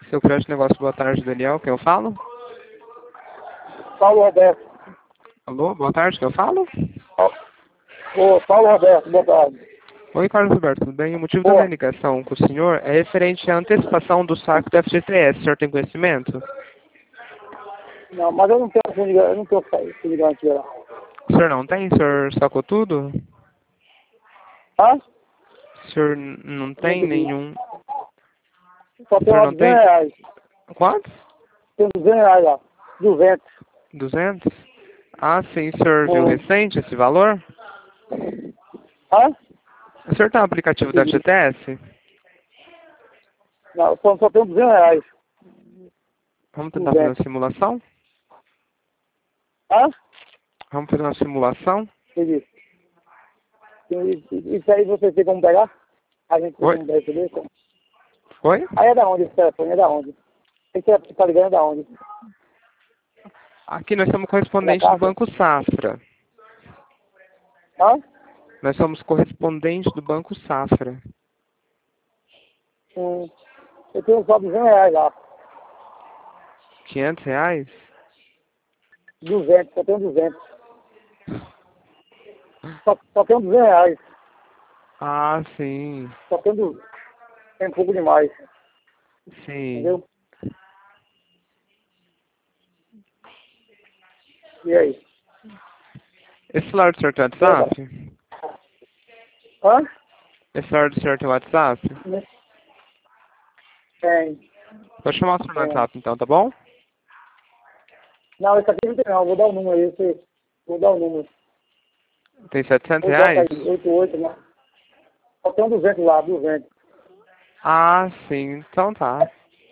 Seu crédito negócio, boa tarde, Daniel. Quem eu falo? Paulo Roberto. Alô, boa tarde, quem eu falo? Ô, Paulo Roberto, boa tarde. Oi, Carlos Roberto, tudo bem? O motivo da Ô, minha ligação com o senhor é referente à antecipação do saque do FGTS. O senhor tem conhecimento? não, mas eu não tenho se ligar aqui, ó. O senhor não tem? O senhor sacou tudo? Tá? O senhor não Não tem entendi. nenhum... Só O tem senhor lá não 200 tem... reais. Quantos? Tem 200 reais lá. 200. 200? Ah, sim, o senhor viu Hum. recente esse valor? Tá? O senhor tem um aplicativo do Entendi. FGTS? Não, só tem 200 reais. Vamos tentar fazer uma 200. simulação? Tá? Vamos fazer uma simulação? Entendi. Isso aí você tem como pegar? A gente tem Oi? como receber? Como? Oi? Aí é da onde esse telefone? É da onde? Esse tá ligando é da onde? Aqui nós somos Da correspondentes do Caixa? Banco Safra. Tá? Nós somos correspondentes do Banco Safra. Eu tenho só 200 reais lá. R$ 500? 200, só tenho 200. Só tenho 200 reais. Ah, sim. Só tenho tem um pouco demais. Sim. Entendeu? E aí? Esse celular do senhor tem Pega. WhatsApp? Hã? Esse celular do senhor tem WhatsApp? Tem. Vou chamar o senhor no Tem. WhatsApp então, tá bom? Não, esse aqui não tem não. Vou dar o número aí. Vou dar o número. Tem R$ 700? Vou botar aí. 88, né? Só tenho 200 lá, 200. Ah, sim. Então tá.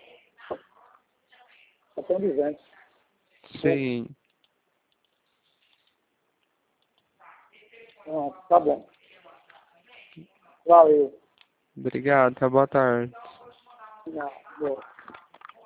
Só tenho 200. Sim. Tá bom. Valeu. Obrigado, tá? Boa tarde. Não, boa.